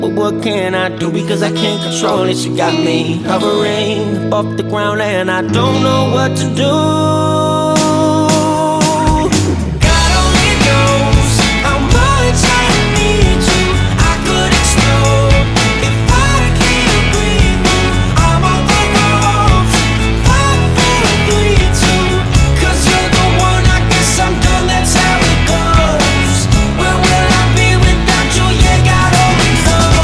But what can I do? Because I can't control it. She got me hovering above the ground and I don't know what to do.